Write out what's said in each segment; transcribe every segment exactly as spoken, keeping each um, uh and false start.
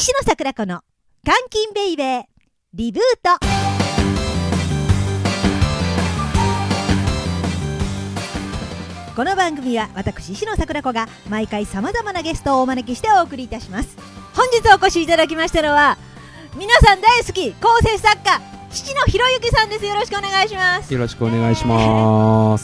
石野桜子の監禁ベイベーリブート。この番組は私石野桜子が毎回さまざまなゲストをお招きしてお送りいたします。本日お越しいただきましたのは皆さん大好き構成作家七野博之さんです。よろしくお願いします。 よろしくお願いします。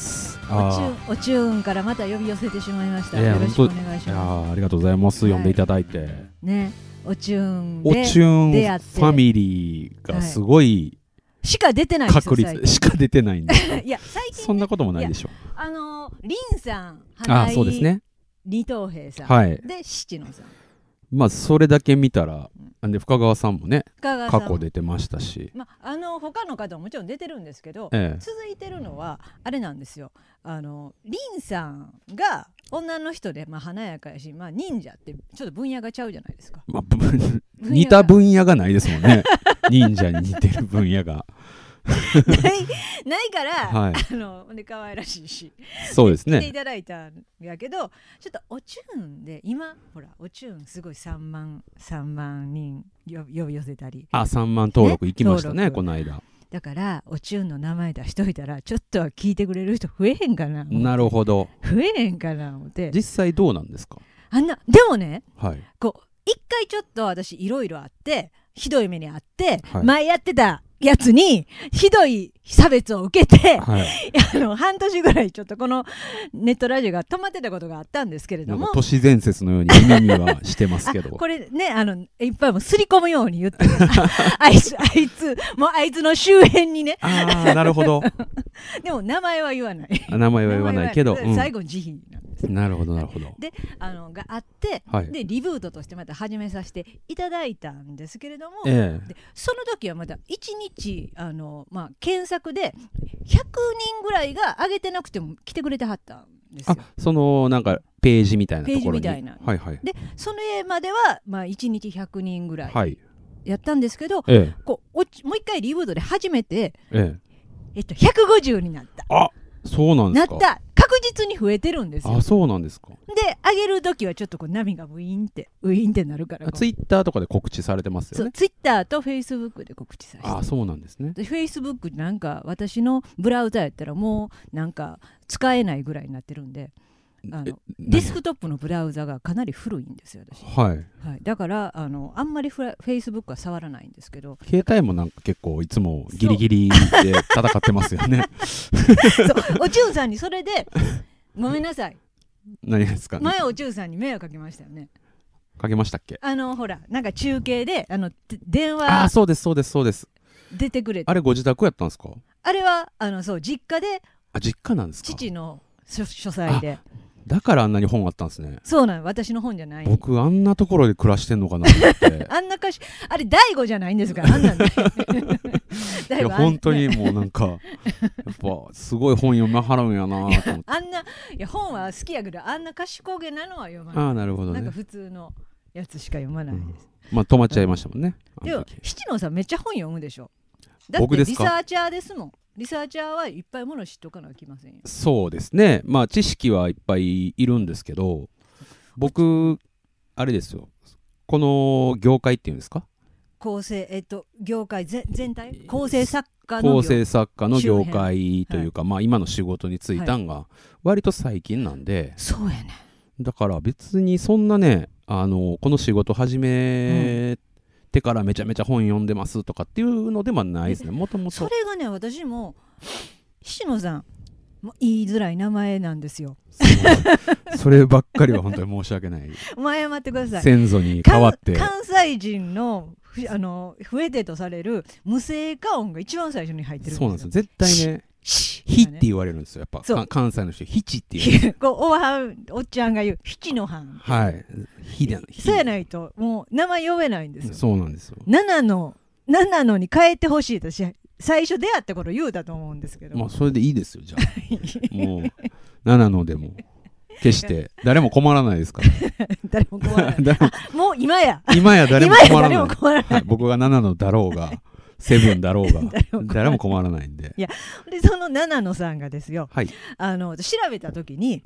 おチューン、おチューンからまた呼び寄せてしまいました。 よろしくお願いします。 いやありがとうございます、はい、呼んでいただいてね、おチューンでおチューンファミリーがすごい、はい、しか出てないんですよ。確率しか出てないんでいや最近、ね、そんなこともないでしょ。 あのリンさん、花井、そうですね、二等兵さん、はい、で七野さん、 まあそれだけ見たら、うん、で深川さんもね過去出てましたし、 まあ、あの他の方ももちろん出てるんですけど、ええ、続いてるのはあれなんですよ。あのリンさんが女の人で、まあ、華やかやし、まあ、忍者ってちょっと分野がちゃうじゃないですか、まあ、 似た分野がないですもんね忍者に似てる分野がないないから、はい、あので可愛らしいし、 そうですね、 来ていただいたんやけど、ちょっとおチューンで今ほらおチューンすごいさんまんさんまんにん呼び寄せたり、 あさんまん登録行きました ね, ねこの間。 だからおチューンの名前出しといたらちょっとは聞いてくれる人増えへんかな。 なるほど、 増えへんかな思って。 実際どうなんですか。 あんなでもね、はい、こう一回ちょっと私いろいろあってひどい目にあって、はい、前やってたやつにひどい差別を受けて、はい、あの半年ぐらいちょっとこのネットラジオが止まってたことがあったんですけれども、 なんか都市伝説のように耳にはしてますけどこれね、あのいっぱいもすり込むように言ってあいつあいつもうあいつの周辺にね、 ああなるほどでも名前は言わない、 名前は言わないけど、 うん、最後慈悲なんです。 なるほどなるほど。 であのがあって、はい、でリブートとしてまた始めさせていただいたんですけれども、ええ、でその時はまだいちにちあの、まあ、検索でひゃくにんぐらいが上げてなくても来てくれてはったんですよ。 あそのなんかページみたいなところに、ページみたいな、 はいはい、でそれまでは、まあ、いちにちひゃくにんぐらいやったんですけど、はい、ええ、こうおもう一回リブートで始めて、えええっと、ひゃくごじゅうになった。 あそうなんですか。 なった確実に増えてるんですよ。 あそうなんですか。 で上げるときはちょっとこう波がウィーンってウィーンってなるから、 ツイッターとかで告知されてますよね。 そうツイッターとフェイスブックで告知されて。 あそうなんですね。 フェイスブックなんか私のブラウザやったらもうなんか使えないぐらいになってるんで、あのデスクトップのブラウザがかなり古いんですよ私、はいはい、だからあのあんまりフェイスブックは触らないんですけど、 携帯もなんか結構いつもギリギリで戦ってますよねそうおちゅうさんにそれでごめんなさい何ですか、ね、 前おちゅうさんに迷惑かけましたよね。 かけましたっけ。 あのほらなんか中継であの電話あそうですそうですそうです出てくれて、 あれご自宅やったんですか。 あれはあのそう実家で、 あ実家なんですか。 父の書, 書斎で、 だからあんなに本あったんですね。そうなの、私の本じゃない。 僕あんなところで暮らしてんのかなと思ってあんな歌詞あれ大悟じゃないんですからあんなんいや本当にもうなんかやっぱすごい本読まはるんやなと思って。 あんないや本は好きやけどあんな賢げなのは読まない。 あなるほどね。 なんか普通のやつしか読まないです、うん、 まあ止まっちゃいましたもんね。 でも七野さんめっちゃ本読むでしょ。だってリサーチャーですもん。リサーチャーはいっぱいもの知っとかなきゃいけませんよ。 そうですね。まあ知識はいっぱいいるんですけど、僕あれですよ。この業界っていうんですか。 構成えっと業界ぜ全体構成作家の構成作家の業界というか、はい、まあ今の仕事に就いたんが割と最近なんで、はい、 そうやね。 だから別にそんなねあのこの仕事始め、うんてからめちゃめちゃ本読んでますとかっていうのでもないですね。もともとそれがね私も菱野さんも言いづらい名前なんですよ。 そればっかりは本当に申し訳ない。 お前謝ってください。 先祖に代わって関西人のあの増えてとされる無声化音が一番最初に入ってるんですよ。 そうなんですよ。絶対ねひって言われるんですよ。やっぱ関西の人ひちって言うこうおはんおっちゃんが言うひちのはん、 はいひだそうやないともう名前呼べないんですよ。 そうなんですよ。 ななのななのに変えてほしいと私最初出会った頃言うたと思うんですけど、 まあそれでいいですよ。じゃあもうななのでも決して誰も困らないですから誰も困らないもう今や今や誰も困らない、 も困らない、 はい、僕がななのだろうがセブンだろうが誰も困らないんで。 いやでそのななのさんがですよ、はい、あの調べた時に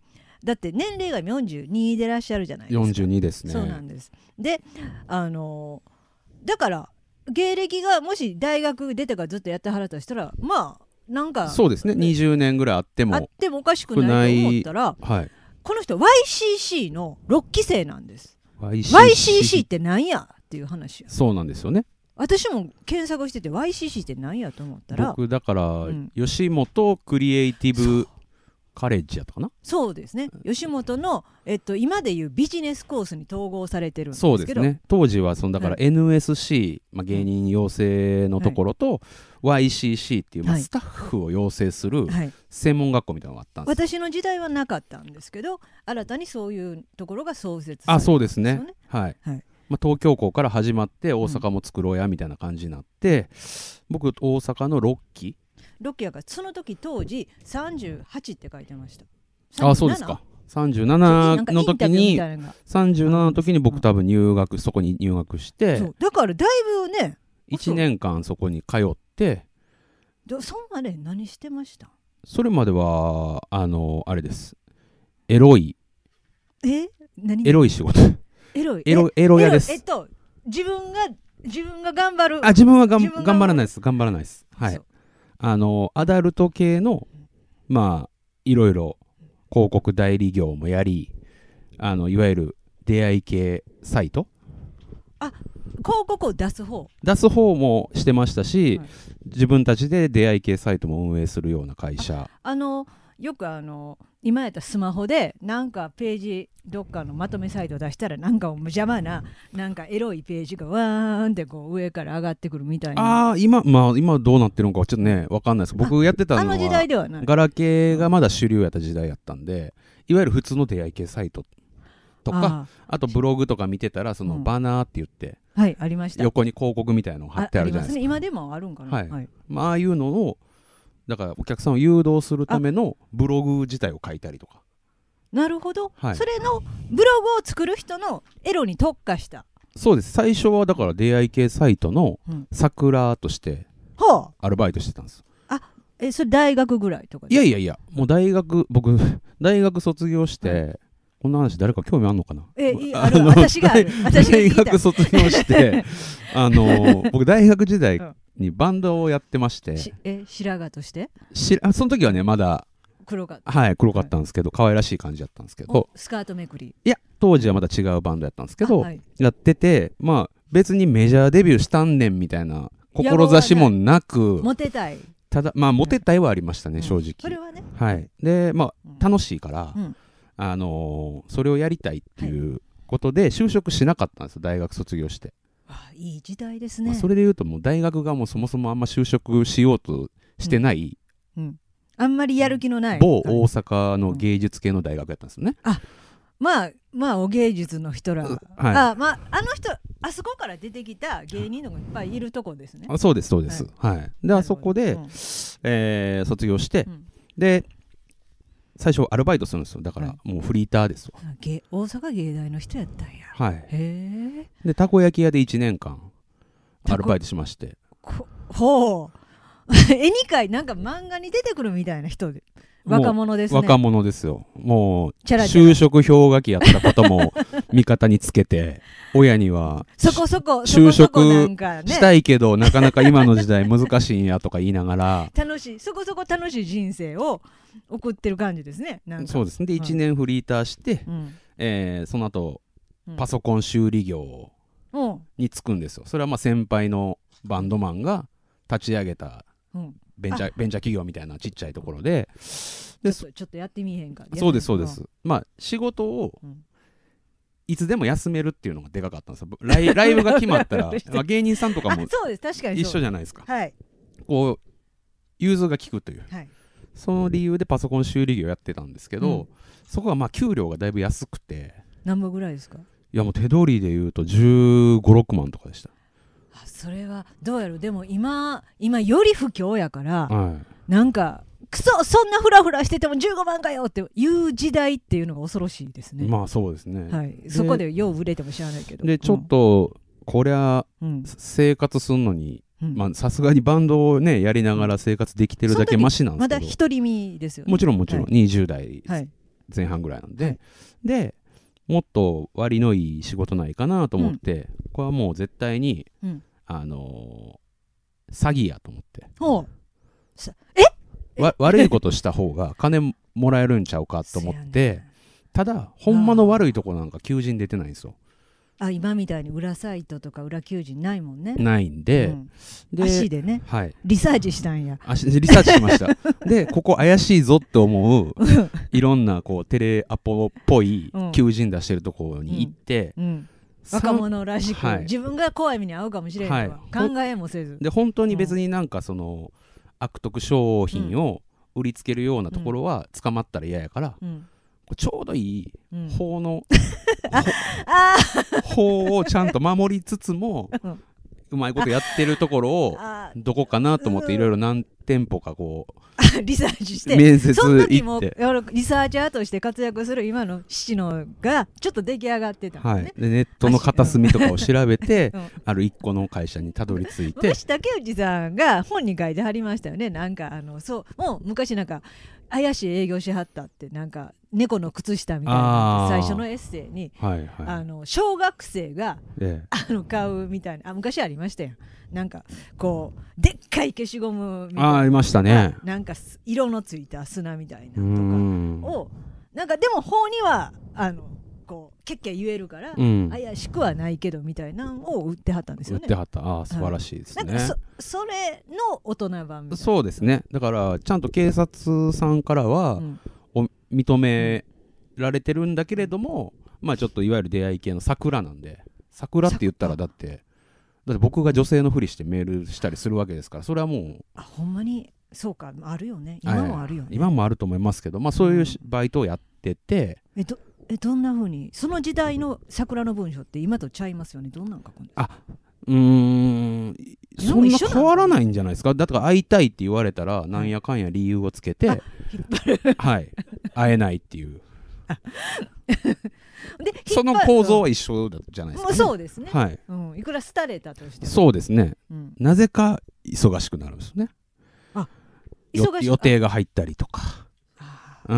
だって年齢がよんじゅうにでいらっしゃるじゃないですか。 よんじゅうにですね。 そうなんです。であのだから芸歴がもし大学出てからずっとやってはらとしたらまあなんかそうですねにじゅうねんぐらいあってもあってもおかしくないと思ったら、 はい、 この人 ワイシーシー のろっき生なんです。 ワイシーシー ってなんやっていう話や。 そうなんですよね。 私も検索してて ワイシーシー ってなんやと思ったら僕だから、 うん、 吉本クリエイティブカレッジやったかな。 そうですね、吉本の、えっと、今でいうビジネスコースに統合されてるんですけど。 そうですね。当時はそのだから エヌエスシー、はいまあ、芸人養成のところと、はい、ワイシーシー っていう、まあ、スタッフを養成する専門学校みたいなのがあったんです、 はい、私の時代はなかったんですけど新たにそういうところが創設されてるんですよね。 あ、そうですね、はい、 はいまあ、東京校から始まって大阪も作ろうやみたいな感じになって、うん、僕大阪のろっきろっきやからその時当時さんじゅうはちって書いてました。 あ、そうですか。さんじゅうななの時にさんじゅうななの時に僕多分入学、うん、そこに入学してそうだからだいぶねいちねんかんそこに通ってそんまで何してました？ それまではあのあれですエロいえ何エロい仕事エロいエロエロ屋です。 えっと自分が自分が頑張るあ自分はがん頑張らないです頑張らないですはいあのアダルト系のまあいろいろ広告代理業もやりあのいわゆる出会い系サイトあ広告を出す方出す方もしてましたし、はい、自分たちで出会い系サイトも運営するような会社あ, あのよくあの今やったらスマホでなんかページどっかのまとめサイト出したらなんか邪魔ななんかエロいページがわーんってこう上から上がってくるみたいな。 ああ今まあ今どうなってるのかちょっとね分かんないです。僕やってたのはあの時代ではないガラケーがまだ主流やった時代やったんでいわゆる普通の出会い系サイトとか あ, あとブログとか見てたらそのバナーって言って、うん、 はいありました。 横に広告みたいなの貼ってあるじゃないですか。あ, ありますね今でもあるんかな。 はい、はい、まあああいうのをだからお客さんを誘導するためのブログ自体を書いたりとか。 なるほど、はい、それのブログを作る人のエロに特化したそうです。最初はだから出会い系サイトの桜としてアルバイトしてたんです、 うん、あえそれ大学ぐらいとかいやいやいやもう大学僕大学卒業して、うん、こんな話誰か興味あんのかな。 えいある私がある私が大学卒業してあの僕大学時代にバンドをやってまして、 しえ白髪としてしその時はねまだ黒かったはい黒かったんですけど、はい、可愛らしい感じだったんですけどスカートめくりいや当時はまた違うバンドやったんですけど、 はい、 やっててまあ別にメジャーデビューしたんねんみたいな志もなくモテたいただまあモテたいはありましたね、うん、正直それはねはいでまあ、 うん、 楽しいから、うんあのー、それをやりたいっていうことで就職しなかったんですよ大学卒業して。 あいい時代ですね、 まあ、それでいうともう大学がもうそもそもあんま就職しようとしてない、 うんうんあんまりやる気のない某大阪の芸術系の大学やったんですよね、 うん、あまあまあお芸術の人ら、はい、あまああの人あそこから出てきた芸人のがいっぱいいるとこですね。 あそうですそうです、はい、はい、であそこで、うん、えー、卒業して、うん、で最初アルバイトするんですよだからもうフリーターですわ、 はい、大阪芸大の人やったんや。 はいへえ。 でたこ焼き屋でいちねんかんアルバイトしましてほう絵に描いなんか漫画に出てくるみたいな人で若者ですね。 若者ですよ。もうチャラチャラ就職氷河期やったことも味方につけて親にはそこそこ就職したいけどなかなか今の時代難しいんやとか言いながら楽しいそこそこ楽しい人生を送ってる感じですね。なんかそうですね。でいちねんフリーターして、うんえー、その後、うん、パソコン修理業に就くんですよ。それはまあ先輩のバンドマンが立ち上げたうんベンチャー、ベンチャー企業みたいなちっちゃいところで、 でちょっとちょっとやってみへんか。 そうですそうです、うん、まあ仕事をいつでも休めるっていうのがでかかったんですよ。ライ、ライブが決まったらまあ芸人さんとかもそうです確かに一緒じゃないですか。 はい、 こう融通が利くという、 はい、その理由でパソコン修理業やってたんですけど、うん、そこがまあ給料がだいぶ安くて何本ぐらいですか。 いやもう手取りでいうとじゅうご、ろくまんとかでした。 それはどうやろう。でも今今より不況やから、 はい、 なんかクソそんなフラフラしててもじゅうごまんかよっていう時代っていうのが恐ろしいですね。 まあそうですね、 はい、そこでよう売れても知らないけどでちょっとこりゃ、うん、生活するのにさすがにバンドをねやりながら生活できてるだけマシなんですけど、 まだ独り身ですよね。 もちろんもちろん、はい、にじゅう代、 はい、 前半ぐらいなんで、はい、でもっと割のいい仕事ないかなと思って、うん、これはもう絶対に、うん、あのー、詐欺やと思って。 ほうえわ悪いことした方が金もらえるんちゃうかと思って、ね、ただほんまの悪いとこなんか求人出てないんですよ。 あ、今みたいに裏サイトとか裏求人ないもんね。 ないんで、うん、 で足でね、はい、リサーチしたんや。 足でリサーチしましたでここ怪しいぞって思ういろんなこうテレアポっぽい求人出してるところに行って、うんうん、 若者らしく、はい、自分が怖い目に遭うかもしれないとか、はい、考えもせずで本当に別になんかその、うん、悪徳商品を売りつけるようなところは捕まったら嫌やから、うん、ちょうどいい法の、うん、法をちゃんと守りつつも、うん、うまいことやってるところをどこかなと思っていろいろ何店舗かこうリサーチして面接行って、その時もリサーチャーとして活躍する今の七野がちょっと出来上がってたんですね、はい、 でネットの片隅とかを調べて、うん、ある一個の会社にたどり着いて、 昔竹内さんが本に書いてはりましたよね。なんかあのそうもう昔なんか怪しい営業しはったってなんか猫の靴下みたいな最初のエッセイに、はいはい、あの小学生が、ええ、あの買うみたいなあ昔ありましたよ。なんかこうでっかい消しゴムみたいなあありましたね。 なんか色のついた砂みたいなのとかをなんかでも法にはあのこうケッケ言えるから、うん、怪しくはないけどみたいなのを売ってはったんですよね。 売ってはったああ素晴らしいですね、はい、なんかそ, それの大人版みたいな。 そうですね。だからちゃんと警察さんからは、うん、認められてるんだけれども、まあちょっといわゆる出会い系の桜なんで、桜って言ったらだってだって僕が女性のふりしてメールしたりするわけですから、それはもうあほんまにそうかあるよね。今もあるよね、 今もあると思いますけど、まあそういうバイトをやってて、 うん、えどえどんな風にその時代の桜の文章って今とちゃいますよね。どんなん書くんですか。あうーんそんな変わらないんじゃないですか。だから会いたいって言われたらなんやかんや理由をつけて、はい、会えないっていうでその構造は一緒じゃないですか、ね、 そうですね、 はいうん、いくら廃れたとしてもそうですね、うん、なぜか忙しくなるんですね。あ忙し予定が入ったりとか あ,、うん、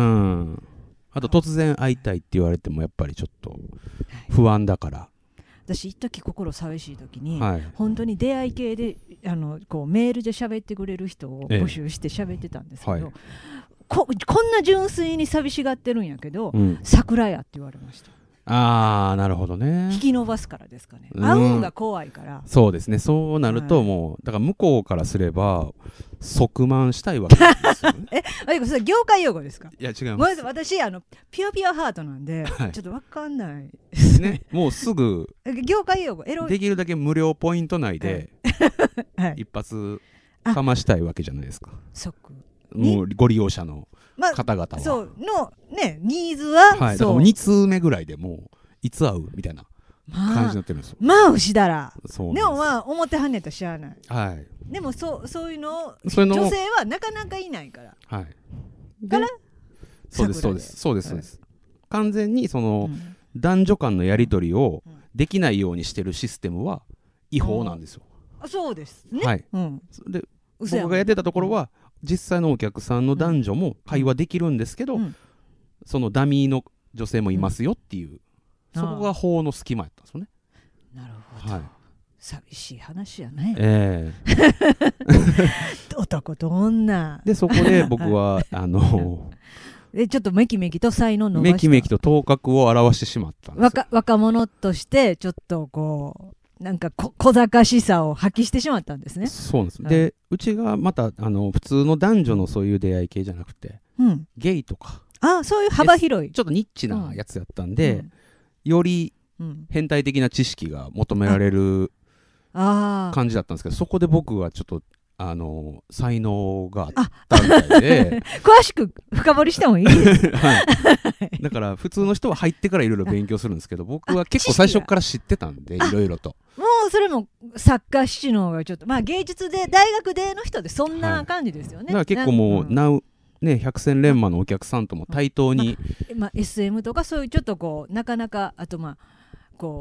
あと突然会いたいって言われてもやっぱりちょっと不安だから、はい、 私一時心寂しい時に、はい、本当に出会い系であのこうメールで喋ってくれる人を募集して喋ってたんですけど、ええはい、こ, こんな純粋に寂しがってるんやけど、うん、桜やって言われました。 あーなるほどね。 引き伸ばすからですかね。会うんが怖いから。 そうですね。そうなるともう、はい、だから向こうからすれば即満したいわけですよね。え、あれそれ業界用語ですか。 いや違います。 私あのピュアピュアハートなんで、はい、ちょっと分かんないね。もうすぐ業界用語エロできるだけ無料ポイント内で、はい、一発かましたいわけじゃないですか。 即もうご利用者の方々は、まあ、 そうのねニーズは、 はい、だからもうに通目ぐらいでもういつ会うみたいな感じになってるんですよ。 まあ牛だらでもまあ表はねと知らない、 はい、 でもそうそういうの女性はなかなかいないから、はい、からそうですそうですそうですそうです、はい、完全にその、うん、男女間のやり取りをできないようにしてるシステムは違法なんですよ。 あそうですね、 はい、うん、で僕がやってたところは、うん実際のお客さんの男女も会話できるんですけど、うん、そのダミーの女性もいますよっていう、うん、そこが法の隙間やったんですよね。 なるほど、はい、寂しい話やね、 えー、 男と女でそこで僕はあのでちょっとめきめきと才能伸ばしためきめきと頭角を表してしまったんですよ。 若, 若者としてちょっとこうなんかこ小賢しさを発揮してしまったんですね。 そうなんです、はい、でうちがまたあの普通の男女のそういう出会い系じゃなくて、うん、ゲイとかあそういう幅広いちょっとニッチなやつやったんで、うん、より変態的な知識が求められる感じだったんですけど、そこで僕はちょっとあの才能があったみたいで詳しく深掘りしてもいいです、 はい、だから普通の人は入ってからいろいろ勉強するんですけど僕は結構最初から知ってたんでいろいろともうそれも作家七能がちょっとまあ芸術で大学での人でそんな感じですよね、 はい、だから結構もう、うん、なうね、百戦錬磨のお客さんとも対等に、 まあまあ、エスエム とかそういうちょっとこうなかなかあとまあこう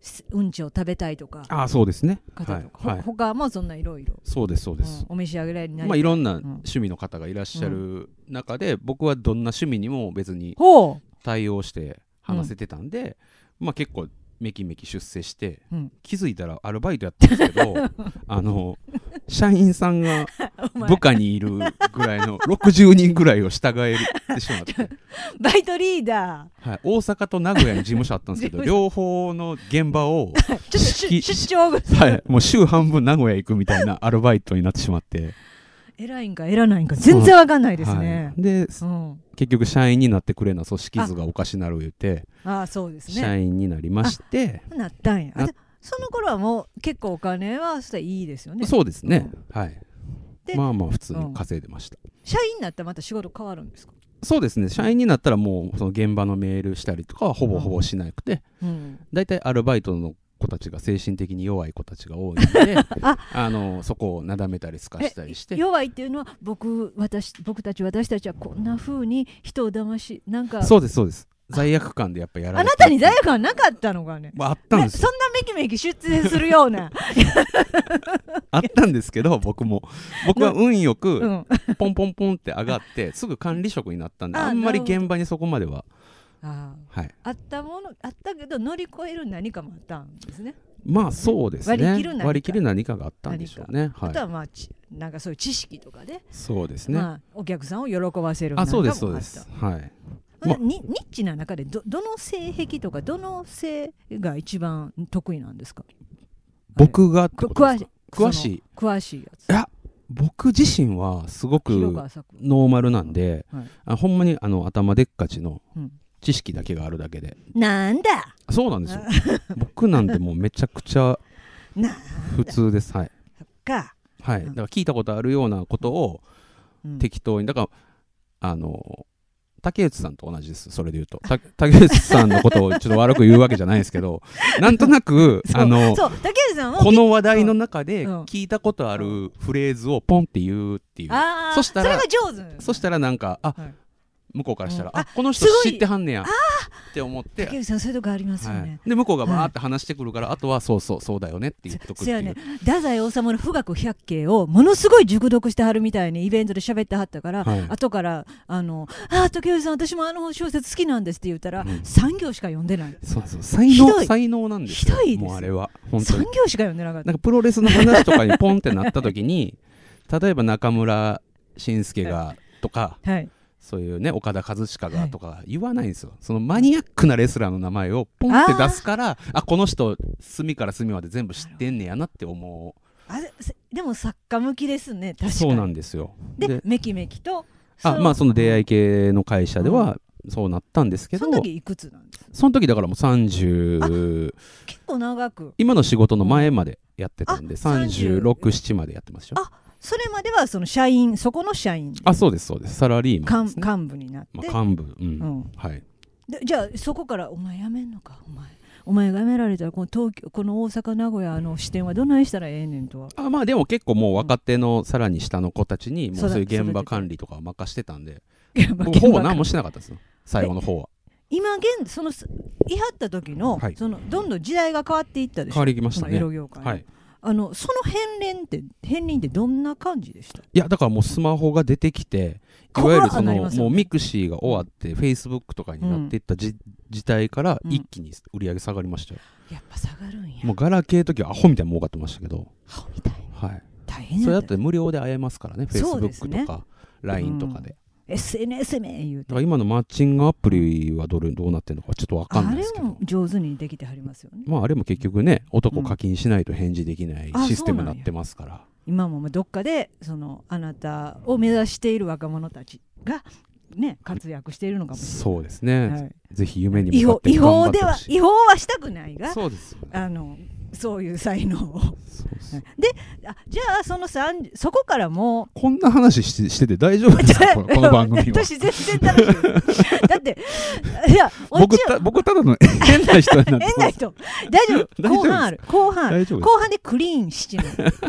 うんちを食べたいとか、 あそうですね、 方とか、はい、他もそんないろいろそうですそうです、 うん、お召し上がりになり、 まあ、いろんな趣味の方がいらっしゃる中で、うん、僕はどんな趣味にも別に対応して話せてたんで、うん、まあ結構めきめき出世して、うん、気づいたらアルバイトやってるんですけどあの社員さんが部下にいるぐらいのろくじゅうにんぐらいを従えてしまってバイトリーダー、はい、大阪と名古屋に事務所あったんですけど両方の現場をちょっと出張ぐはい、もう週半分名古屋行くみたいなアルバイトになってしまって偉いんか偉ないんか全然わかんないですね、 はい、で、うん、結局社員になってくれな組織図がおかしなる言うてああそうですね社員になりましてなったんやあその頃はもう結構お金はそれいいですよねそうですね、うん、はいまあまあ普通に稼いでました、うん、 社員になったらまた仕事変わるんですかそうですね社員になったらもうその現場のメールしたりとかはほぼほぼしなくて、うん、だいたいアルバイトの子たちが精神的に弱い子たちが多いのでああのそこをなだめたりすかしたりして弱いっていうのは 僕, 私僕たち私たちはこんな風に人を騙しなんかそうですそうです罪悪感でやっぱやられてあなたに罪悪感なかったのかね、 まあ、あったんですよ、ね、そんなめきめき出演するようなあったんですけど僕も僕は運よく、うん、ポンポンポンって上がってすぐ管理職になったんで あ, あんまり現場にそこまではあ, はい、あったものあったけど乗り越える何かもあったんですねまあそうですね割り切る何か割り切る何かがあったんでしょうね、はい、 あとはまあなんかそういう知識とかでそうですね、まあ、お客さんを喜ばせる何かもあったあそうですそうですはいま、ニッチな中で ど, どの性癖とかどの性が一番得意なんですか僕がってことですか詳しい詳しいやついや僕自身はすごくノーマルなんで、はい、あほんまにあの頭でっかちの知識だけがあるだけで、 うん、なんだそうなんですよ僕なんてもうめちゃくちゃ普通ですはいそっかはい、だから聞いたことあるようなことを適当にだからあの竹内さんと同じですそれで言うと竹内さんのことをちょっと悪く言うわけじゃないですけどなんとなくあのそう竹内さんこの話題の中で聞いたことあるフレーズをポンって言うっていう、 うん、 そしたらそれが上手そしたらなんかあ、はい向こうからしたら、うん、あ, あこの人知ってはんねやって思って竹内さんそういうとこありますよね、はい、 で向こうがバーって話してくるから、はい、あとはそうそうそうだよねって言っとくっていう、ね、 太宰治の富岳百景をものすごい熟読してはるみたいにイベントで喋ってはったから、はい、後からあのあ竹内さん私もあの小説好きなんですって言ったら、うん、さん行しか読んでないそうそう才能才能なんですよひどいですもうあれは本当にさん行しか読んでなかったなんかプロレスの話とかにポンってなった時に例えば中村慎介がとか、はいそういうね岡田和親がとか言わないんですよ、はい、そのマニアックなレスラーの名前をポンって出すからあこの人隅から隅まで全部知ってんねやなって思うあれでも作家向きですね確かにそうなんですよで, でめきめきとあまあその出会い系の会社ではそうなったんですけど、うん、 その時いくつなんですかその時だからもうさんじゅう結構長く今の仕事の前までやってたんで、うん、さんじゅうろく、ななまでやってますよあそれまではその社員そこの社員あそうですそうですサラリーマンです、ね、 幹部になって、 まあ、幹部、うんうん、はいでじゃあそこからお前辞めんのかお前お前が辞められたらこの東京この大阪名古屋の支店はどないしたらええねんとはあまあでも結構もう若手のさらに下の子たちにもうそういう現場管理とかを任してたんで僕ほぼ何もしなかったですよ最後の方は今現そのいはった時の、はい、そのどんどん時代が変わっていったでしょ変わりましたねエロ業界はいあのその片鱗って片鱗ってどんな感じでした？いやだからもうスマホが出てきていわゆるその、ね、もうミクシーが終わってフェイスブックとかになっていったじ、うん、時代から一気に売り上げ下がりましたよ、 うん、やっぱ下がるんやもうガラケーの時はアホみたいに儲かってましたけどアホみたいはい大変だそれだって無料で会えますからねフェイスブックとか ライン とかで、 うん、エスエヌエス 名言うてだから今のマッチングアプリはどれどうなってるのかちょっと分かんないですけどあれも上手にできてはりますよねまああれも結局ね男課金しないと返事できないシステムになってますから、うん、 今もどっかでそのあなたを目指している若者たちがね活躍しているのかもしれないそうですね、はい、ぜひ夢に向かって頑張ってほしい違法では違法はしたくないがそうです、ね、 あのそういう才能をであじゃあそのさんそこからもうこんな話して、してて大丈夫ですかこの番組は私全然楽しいだっていや僕た僕ただの変な人になって変な人大丈夫後半ある後半後半でクリーン七の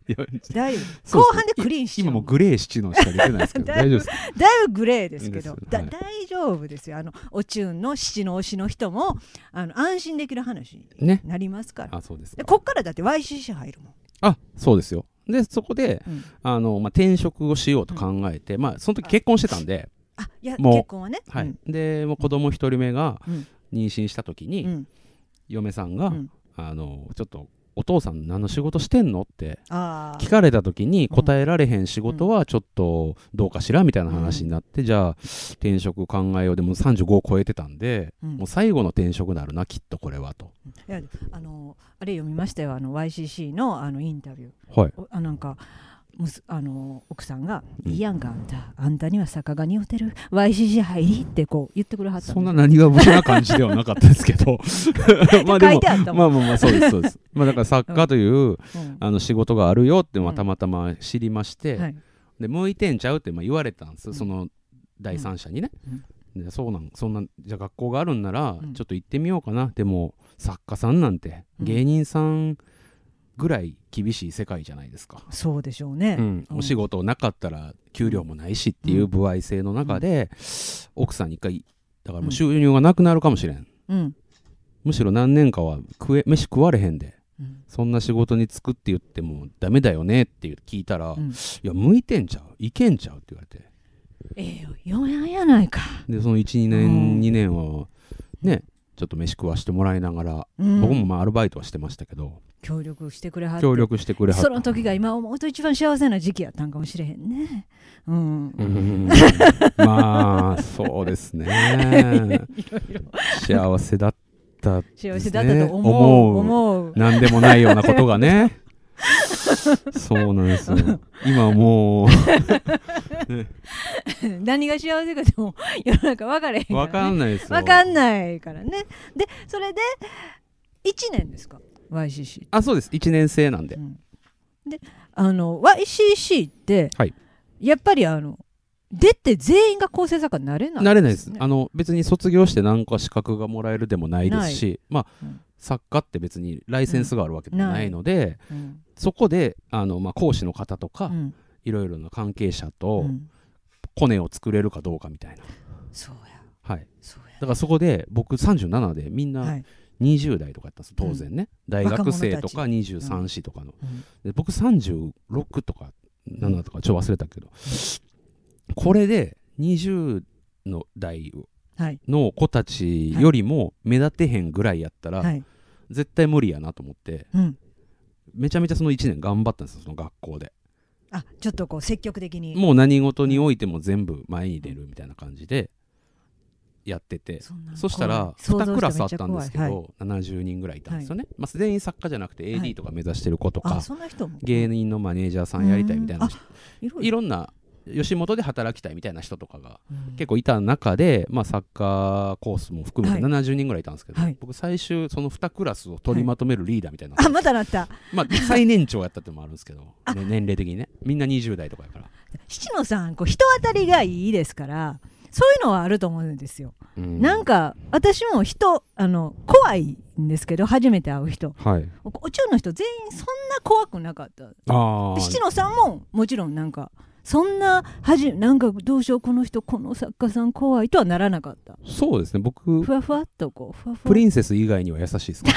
大丈夫。後半でクリーンし今もうグレー七のしか出てないですけど大丈夫です。 だいぶグレーですけど、 はい、 だ大丈夫ですよ。あのおチューンの七の推しの人もあの安心できる話になりますから、 ね、あそうですか。 でこっからだって ワイシーシー 入るもん。 あそうですよ。でそこで、うんあのまあ、転職をしようと考えて、うんまあ、その時結婚してたんで、 あいや結婚はね、 はい、うん、でもう子供一人目が妊娠した時に、うん、嫁さんが、うん、あのちょっとお父さん何の仕事してんのって聞かれた時に答えられへん仕事はちょっとどうかしらみたいな話になって、うん、じゃあ転職考えよう。でもさんじゅうごを超えてたんで、うん、もう最後の転職になるなきっとこれはと。 いやあのあれ読みましたよ、あの ワイシーシー の, あのインタビュー、はい、 あなんかあの奥さんが、うん、いいやんかあんたあんたには坂が似合ってる ワイシーシー 入りってこう言ってくれはったんです。 そんな何が無な感じではなかったですけどまあでもまあまあまあそうですそうですまあだから作家という、うん、あの仕事があるよってたまたま知りまして、うんはい、で向いてんちゃうってまあ言われたんです、うん、その第三者にね、うん、でそうなんそんなじゃあ学校があるんならちょっと行ってみようかな、うん、でも作家さんなんて芸人さんぐらい厳しい世界じゃないですか。 そうでしょうね、 うんうん、お仕事なかったら給料もないしっていう歩合制の中で、うん、奥さんに一回だからもう収入がなくなるかもしれん、うん、むしろ何年かは食え飯食われへんで、うん、そんな仕事に就くって言ってもダメだよねって聞いたら、うん、いや向いてんちゃういけんちゃうって言われて、 ええよよやんやないか。 でそのいちにねんにねんはねちょっと飯食わしてもらいながら、うん、僕もまあアルバイトはしてましたけど協力してくれはって協力してくれはってその時が今思うと一番幸せな時期やったんかもしれへんね、うんうん、 まあそうですねいろいろ幸せだったですね、 幸せだったと思う、思う何でもないようなことがねそうなんですよ今もう何が幸せかでも世の中分からへんからね。 分かんないですよ。 分かんないからね。でそれでいちねんですか ワイシーシー。 あそうですいちねん生なんで、うん、 であの ワイシーシー って、 はい、 やっぱりあの出て全員が構成作家になれないですね。 なれないです。あの別に卒業して何か資格がもらえるでもないですし、まあ、うん、作家って別にライセンスがあるわけでもないので、うん、そこであの、まあ、講師の方とか、うん、いろいろな関係者と、うんコネを作れるかどうかみたいな。 そうや、 はい、そうやだからそこで僕さんじゅうななでみんなにじゅう代とかやったんです当然ね、うん、大学生とかにじゅうさん子とかの、うん、で僕さんじゅうろくとかななとかちょっと忘れたけど、うん、これでにじゅうの代の子たちよりも目立てへんぐらいやったら、はい、絶対無理やなと思って、うん、めちゃめちゃそのいちねん頑張ったんですよその学校で。 あちょっとこう積極的にもう何事においても全部前に出るみたいな感じでやってて、そ, そしたらにクラスあったんですけど、はい、ななじゅうにんぐらいいたんですよね、はいまあ、全員作家じゃなくて エーディー とか目指してる子とか、はい、芸人のマネージャーさんやりたいみたいな、いろんな吉本で働きたいみたいな人とかが結構いた中で、まあ、サッカーコースも含めてななじゅうにんぐらいいたんですけど、はい、僕最終そのにクラスを取りまとめるリーダーみたいな、はい、 あまたなった、 まあ、最年長やったってのもあるんですけど、ね、年齢的にねみんなにじゅう代とかやから七野さんこう人当たりがいいですからそういうのはあると思うんですよ、うん、なんか私も人あの怖いんですけど初めて会う人、はい、お中の人全員そんな怖くなかった。あ七野さんももちろんなんかそんなはじなんかどうしようこの人この作家さん怖いとはならなかった。 そうですね僕ふわふわっとこうふわふわプリンセス以外には優しいですか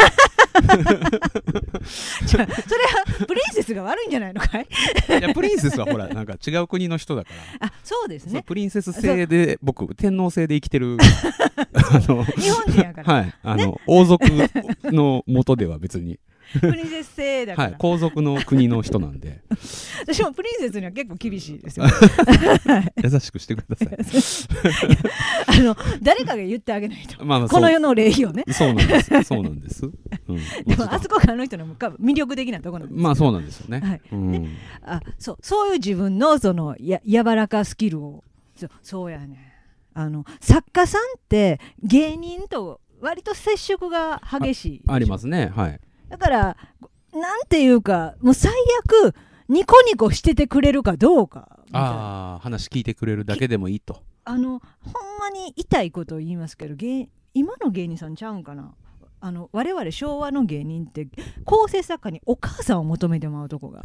じゃあそれはプリンセスが悪いんじゃないのかいいやプリンセスはほらなんか違う国の人だからあそうですねプリンセス制で僕天皇制で生きてるあの日本人やからはいあの、ね、王族の元では別にプリンセス制だから、はい、 皇族の国の人なんで私もプリンセスには結構厳しいですよ優しくしてくださいあの誰かが言ってあげないと、まあ、この世の礼儀をねそうなんですそうなんです、うん、 でもあそこがあの人の魅力的なところなんですまあそうなんですよね、 はいうん、であそうそういう自分のそのや柔らかスキルをそ う, そうやねあの作家さんって芸人と割と接触が激しいあ, ありますねはいだからなんていうかもう最悪ニコニコしててくれるかどうかみたいなあ話聞いてくれるだけでもいいとあのほんまに痛いことを言いますけど芸今の芸人さんちゃうんかなあの我々昭和の芸人って構成作家にお母さんを求めてもらうとこが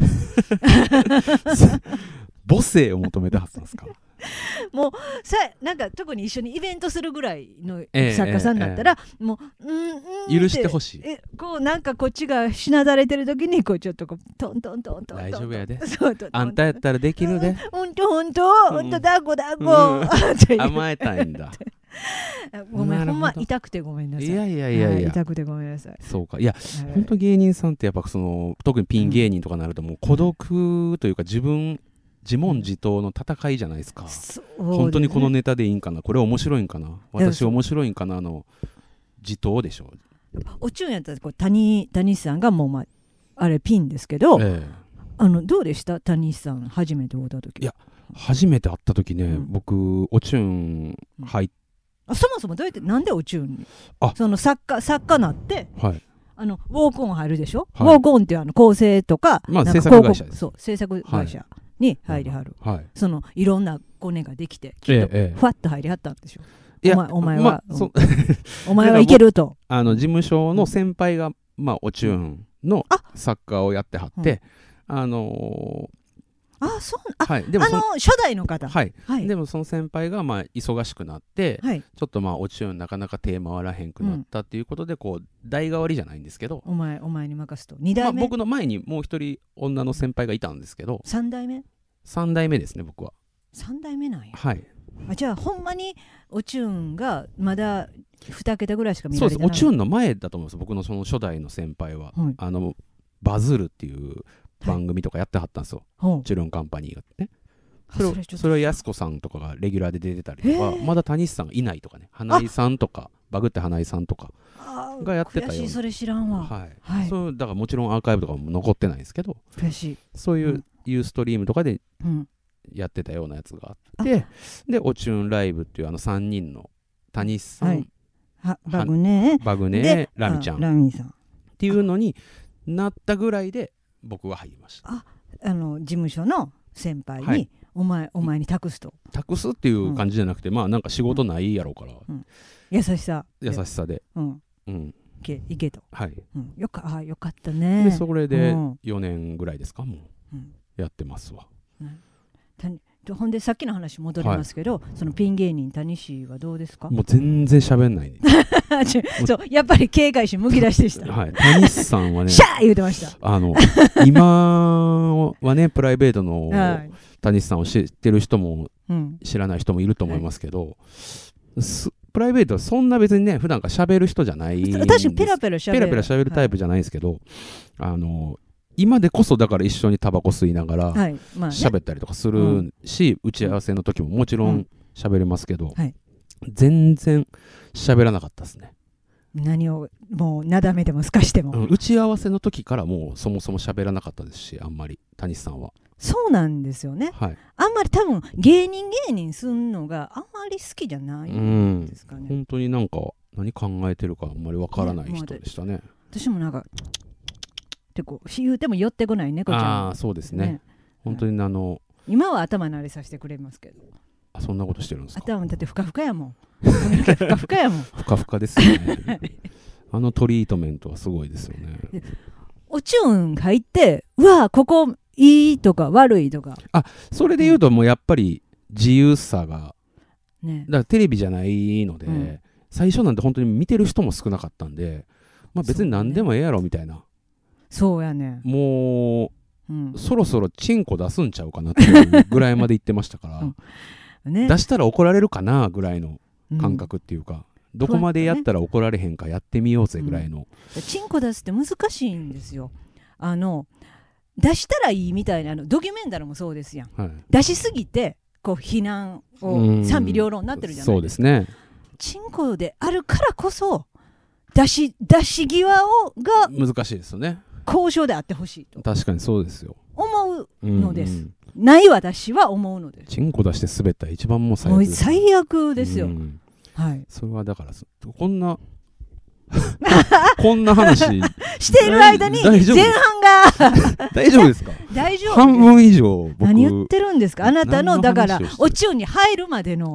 母性を求めてはったんですかもうさなんか特に一緒にイベントするぐらいの作家さんだったら、ええええ、もううんうん許してほしい。 えこうなんかこっちがしなだれてる時にこうちょっとこうトントントントン大丈夫やでそうあんたやったらできるでほんとほんとほんとだっこだっこ甘えたいんだごめんほんま痛くてごめんなさい。 いやいやいやいや、はい、 痛くてごめんなさい。 そうかいや、はい、ほんと芸人さんってやっぱその特にピン芸人とかになるともう孤独というか自分自問自答の戦いじゃないですか。すね、本当にこのネタでいいんかなこれ面白いんかな私面白いんかなの自答でしょ。 おちゅんやったらこう 谷, 谷さんがもう、まあ、あれピンですけど、ええ、あのどうでした谷さん初めて会った時。 いや初めて会った時ね、うん、僕おちゅん入って、 うん、あそもそもどうやってなんでおちゅんにその作家作家なって、はい、あのウォークオン入るでしょ、はい、ウォークオンっていうあの構成とか、 まあ、制作会社です。 そう制作会社、はいに入りはる、はい、そのいろんなコネができてきっとファッと入りはったんでしょ、ええ、お前、お前は、まあうん、お前はいけるとあの事務所の先輩が、まあ、おちゅんの作家をやってはって、うん、あのーあそうあ、はい、でもあの初代の方、 はいはい、でもその先輩がまあ忙しくなって、はい、ちょっとまあおちゅんなかなか手回らへんくなったっていうことで、うん、こう代替わりじゃないんですけど、 お前お前に任すとに代目、 まあ、僕の前にもう一人女の先輩がいたんですけどさん代目さん代目ですね僕は。 さん代目なんや。 はい。 あじゃあほんまにおちゅんがまだに桁ぐらいしか見られてない。 そうです。おちゅんの前だと思います僕のその初代の先輩は、はい、あのバズるっていう番組とかやってはったんですよ、はい、チュルンカンパニーがね。それをそれをやす子さんとかがレギュラーで出てたりとか、まだ谷さんがいないとかね、花井さんとかバグって花井さんとかがやってたような。 悔しいそれ知らんわ。 はい、はい、そうだからもちろんアーカイブとかも残ってないんですけど、 悔しいそういう、うん、ユーストリームとかでやってたようなやつがあって、うん、でおちゅんライブっていうあのさんにんの谷さん、はい、 はバグネバグネラミちゃんラミさんっていうのになったぐらいで僕は入りました。 ああの事務所の先輩に、はい、お前お前に託すと託すっていう感じじゃなくて、うん、まあなんか仕事ないやろうから、うん、 優しさ優しさで、 うんうん、いけいけと、 はい、 うん、よかあよかったね。 でそれでよねんぐらいですかもう、うん、やってますわ、うん、 ほんでさっきの話戻りますけど、はい、そのピン芸人谷氏はどうですか。 もう全然喋んない、ね、 そうやっぱり警戒心むき出しでした、 はい、谷さんはねシャー言うてました。 あの今はねプライベートの谷さんを知ってる人も、うん、知らない人もいると思いますけど、はい、プライベートはそんな別にね普段から喋る人じゃないんです。 私ペラペラ喋るペラペラ喋るタイプじゃないんですけど、はい、あの今でこそだから一緒にタバコ吸いながら喋、はいまあね、ったりとかするし、うん、打ち合わせの時ももちろん喋れますけど、うんはい、全然喋らなかったですね。 何をもうなだめでもすかしても、 うん、打ち合わせの時からもうそもそも喋らなかったですし、あんまり谷さんはそうなんですよね、はい、あんまり多分芸人芸人すんのがあんまり好きじゃないんですかね。 うん、本当になんか何考えてるかあんまりわからない人でしたね。 私もなんかってこう言うても寄ってこない猫ちゃん、ね、 ああそうですね、本当にあの今は頭慣れさせてくれますけど。 あそんなことしてるんですか。 頭だってふかふかやもんふかふかやもんふかふかですよねあのトリートメントはすごいですよね。 おちゅん入ってうわここいいとか悪いとか、 あそれで言うともうやっぱり自由さが、ね、だからテレビじゃないので、うん、最初なんて本当に見てる人も少なかったんで、まあ、別に何でもええやろみたいな。 そうやね。 もう、うん、そろそろチンコ出すんちゃうかなっていうぐらいまで言ってましたから、うんね、出したら怒られるかなぐらいの感覚っていうか、うん、どこまでやったら怒られへんかやってみようぜぐらいの、 うん、チンコ出すって難しいんですよ。あの出したらいいみたいな、あのドキュメンタルもそうですやん、はい、出しすぎてこう非難を賛否両論になってるじゃないですか。 そうですね。 チンコであるからこそ出し出し際をが難しいですよね。 交渉であってほしいと確かにそうですよ思うのです、うんうん、ない私は思うのです。 チンコ出して滑ったら一番もう最悪です。 もう最悪ですよ、うんはい、 それはだからこんなこんな話している間に前半が大丈夫ですか大丈夫。 半分以上僕何言ってるんですか。あなたのだからおちゅんに入るまでの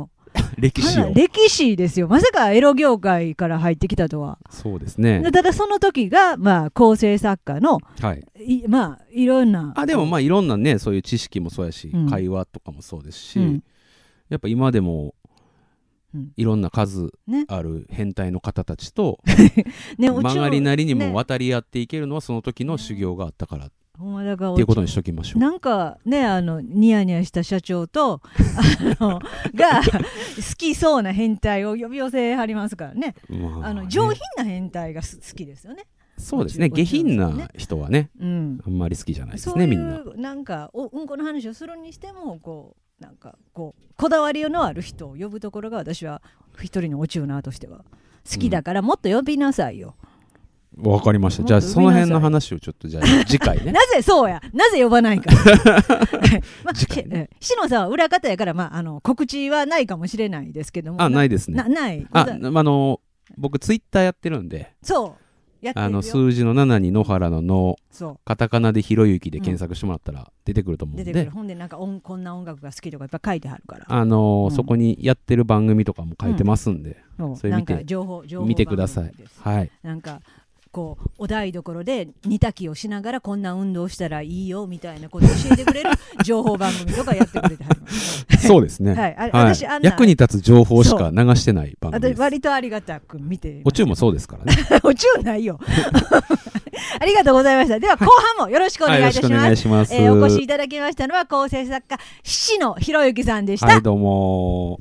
歴史を歴史ですよ。まさかエロ業界から入ってきたとは。 そうですね。 ただその時がまあ構成作家の、はい、いまあいろんなあでもまあいろんなねそういう知識もそうやし、うん、会話とかもそうですし、うん、やっぱ今でもいろんな数ある変態の方たちと、ね、曲がりなりにも渡り合っていけるのはその時の修行があったからっていうことにしときましょう。 なんかねあのニヤニヤした社長とあのが好きそうな変態を呼び寄せはりますからね、まあ、ねあの上品な変態が好きですよね。 そうですね。下品な人はね、うん、あんまり好きじゃないですね。 そういうみんななんかおうんこの話をするにしてもこうなんかこうこだわりのある人を呼ぶところが私は一人のおチューナーとしては好きだから、もっと呼びなさいよ。 わかりました。じゃあその辺の話をちょっとじゃあ次回ねなぜそうやなぜ呼ばないか、まあ、次回ね、しのさんは裏方やから、まあ、あの告知はないかもしれないですけども。 あないですね。 なないああの僕ツイッターやってるんで。 そうあの数字のななに野原ののカタカナでひろゆきで検索してもらったら出てくると思うんで、 出てくる。ほんでなんか音こんな音楽が好きとかいっぱい書いてあるから、 あのーうん、そこにやってる番組とかも書いてますんで、うん、それ見てなんか情報情報見てください。はい。 なんかこうお台所で煮炊きをしながらこんな運動したらいいよみたいなことを教えてくれる情報番組とかやってくれてはりますそうですね、 はいあ私はい、役に立つ情報しか流してない番組です。 私割とありがたく見ておちゅうもそうですからねおちゅうないよありがとうございました。では後半もよろしくお願いいたします、はい、よろしくお願いします。えー、お越しいただきましたのは構成作家七野博之さんでした。 はいどうも。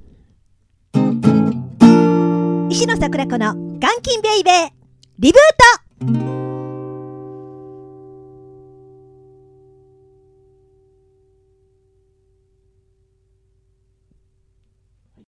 石野桜子の監禁ベイベーリブート。